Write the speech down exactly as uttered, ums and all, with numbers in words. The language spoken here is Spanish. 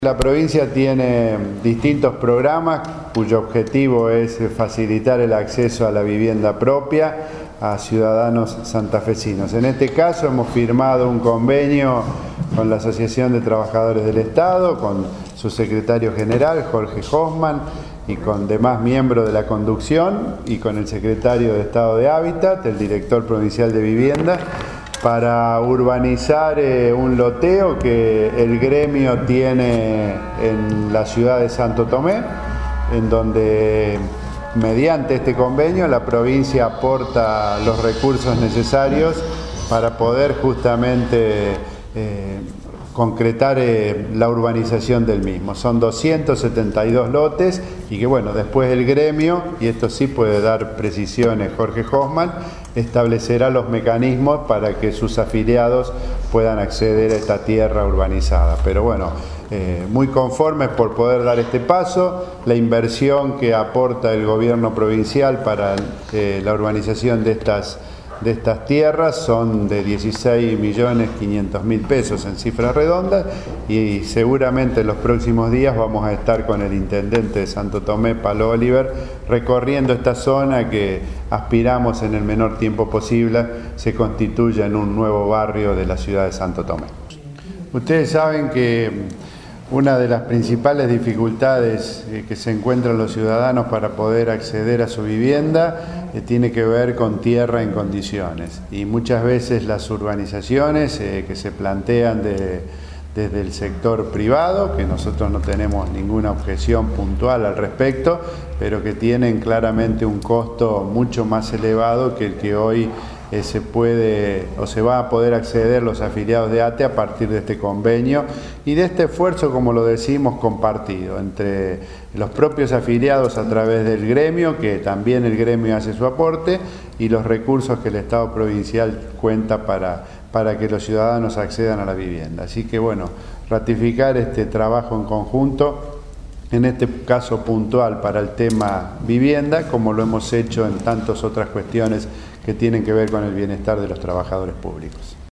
La provincia tiene distintos programas cuyo objetivo es facilitar el acceso a la vivienda propia a ciudadanos santafesinos. En este caso hemos firmado un convenio con la Asociación de Trabajadores del Estado, con su secretario general, Jorge Hoffman, y con demás miembros de la conducción, y con el secretario de Estado de Hábitat, el director provincial de Vivienda, para urbanizar eh, un loteo que el gremio tiene en la ciudad de Santo Tomé, en donde mediante este convenio la provincia aporta los recursos necesarios para poder justamente eh, concretar eh, la urbanización del mismo. Son doscientos setenta y dos lotes y que bueno, después el gremio, y esto sí puede dar precisiones Jorge Hoffman, establecerá los mecanismos para que sus afiliados puedan acceder a esta tierra urbanizada. Pero bueno, eh, muy conformes por poder dar este paso. La inversión que aporta el gobierno provincial para eh, la urbanización de estas de estas tierras son de dieciséis millones quinientos mil pesos en cifras redondas, y seguramente en los próximos días vamos a estar con el intendente de Santo Tomé, Palo Oliver, recorriendo esta zona que aspiramos en el menor tiempo posible se constituya en un nuevo barrio de la ciudad de Santo Tomé. Ustedes saben que una de las principales dificultades eh, que se encuentran los ciudadanos para poder acceder a su vivienda eh, tiene que ver con tierra en condiciones, y muchas veces las urbanizaciones eh, que se plantean de, desde el sector privado, que nosotros no tenemos ninguna objeción puntual al respecto, pero que tienen claramente un costo mucho más elevado que el que hoy Eh, se puede o se va a poder acceder los afiliados de ATE a partir de este convenio y de este esfuerzo, como lo decimos, compartido entre los propios afiliados a través del gremio, que también el gremio hace su aporte, y los recursos que el Estado provincial cuenta para, para que los ciudadanos accedan a la vivienda. Así que bueno, ratificar este trabajo en conjunto, en este caso puntual para el tema vivienda, como lo hemos hecho en tantas otras cuestiones que tienen que ver con el bienestar de los trabajadores públicos.